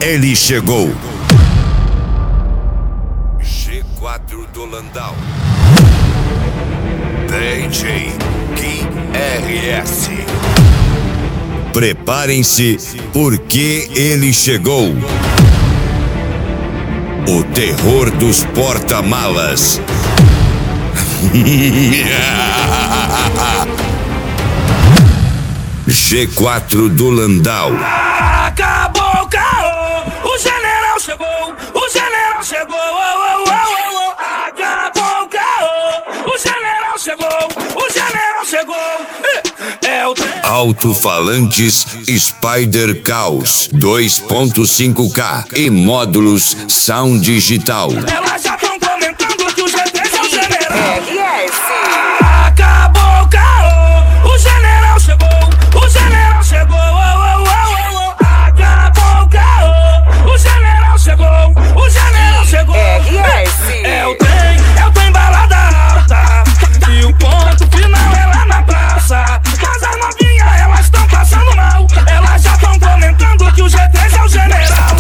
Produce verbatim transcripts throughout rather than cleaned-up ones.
ele chegou. G quatro do Landau. D J Gui R S. Preparem-se, porque ele chegou. O terror dos porta-malas. G quatro do Landau. Acabou o caô, o general chegou, o general chegou. Oh, oh, oh, oh. Acabou o caô, o general chegou, o general chegou. É o Alto-falantes Spider Caos dois ponto cinco K e módulos Sound Digital. Elas já estão comentando que o G três é o general. É, acabou o caô, o general chegou, o general chegou. Oh, oh, oh, oh. Acabou o caô, o general chegou, o general chegou. É, é o trem, é o trem balada alta, e o ponto final é lá na praça. Mas as novinhas, elas estão passando mal, elas já estão comentando que o G três é o general.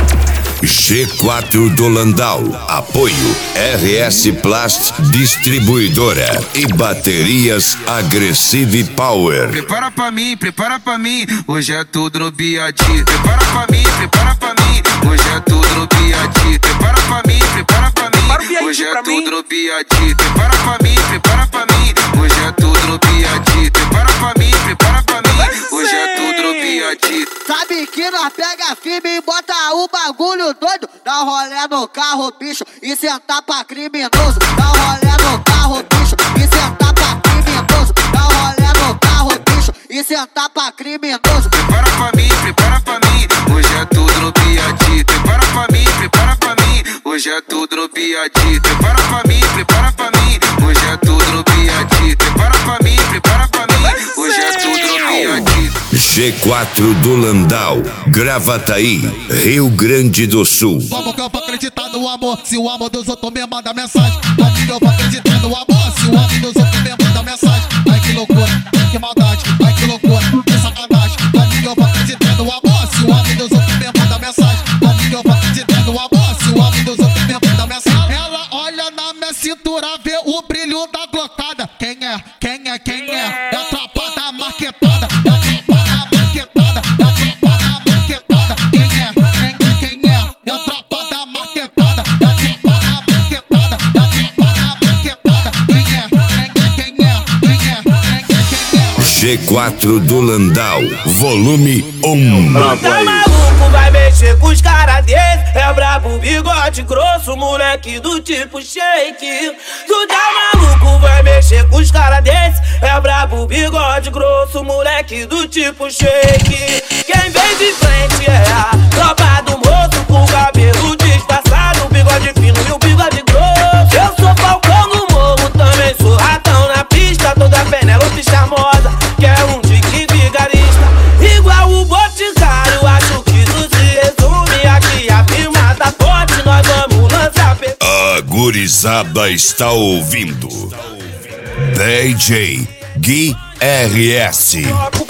G quatro do Landau. Apoio R S Plast Distribuidora e baterias Aggressive Power. Prepara pra mim, prepara pra mim, hoje é tudo no Biati. Prepara pra mim, prepara pra mim, hoje é tudo no Biati. Prepara pra mim, prepara pra mim, hoje é tudo no Biati. Prepara pra mim, prepara pra mim, hoje é tudo no Biati. Prepara pra mim, prepara pra mim, hoje é tudo no Biati. Sabe que nós pega firme e bota o bagulho doido. Dá um rolé no carro, bicho, e sentar pra criminoso. Dá um rolé no carro, bicho, e sentar pra criminoso. Dá um rolé no carro, bicho, e sentar pra criminoso. Prepara pra mim, prepara pra mim, hoje é tudo no Biati. Prepara pra mim, prepara pra mim, hoje é tudo no Biati. Prepara pra mim, prepara pra mim, hoje é tudo no Biati. Prepara pra mim, prepara pra mim, hoje é tudo no Biati. G quatro do Landau, Gravataí, Rio Grande do Sul. Como que eu vou acreditar no amor se o amor dos outros me manda mensagem? Como que eu vou acreditar no amor se o amor dos outros me manda mensagem? Ai que loucura, que maldade, ai que loucura, que sacanagem. Como que eu vou acreditar no amor se o amor dos outros me manda mensagem? Como que eu vou acreditar no amor se o amor dos outros me manda mensagem? Ela olha na minha cintura, vê o brilho da glocada. Quem é? Quem é? Quem é? É a tropa da marquetada. É a tropa da marquetada. É a tropa da marquetada. Quem é? Quem é? Quem é? É a tropa da marquetada. É a tropa da marquetada. É a tropa da marquetada. Quem é? Quem é? Quem é? Quem é? Quem é? Quem é? G quatro do Landau, volume um. Tá maluco, vai mexer com os caras desse. É brabo, bigode grosso, moleque do tipo shake. Tu tá maluco, vai mexer com os caras desse. É brabo, bigode grosso, moleque do tipo shake. Quem vem de frente é a tropa do moço, com o cabelo disfarçado, o bigode fino e o bigode grosso. Eu sou falcão no morro, também sou ratão na pista. Toda Penélope charmosa, que é um tique vigarista. Igual o Boticário, acho que isso se resume aqui. A firma tá forte, nós vamos lançar. A gurizada está ouvindo D J Gui R S.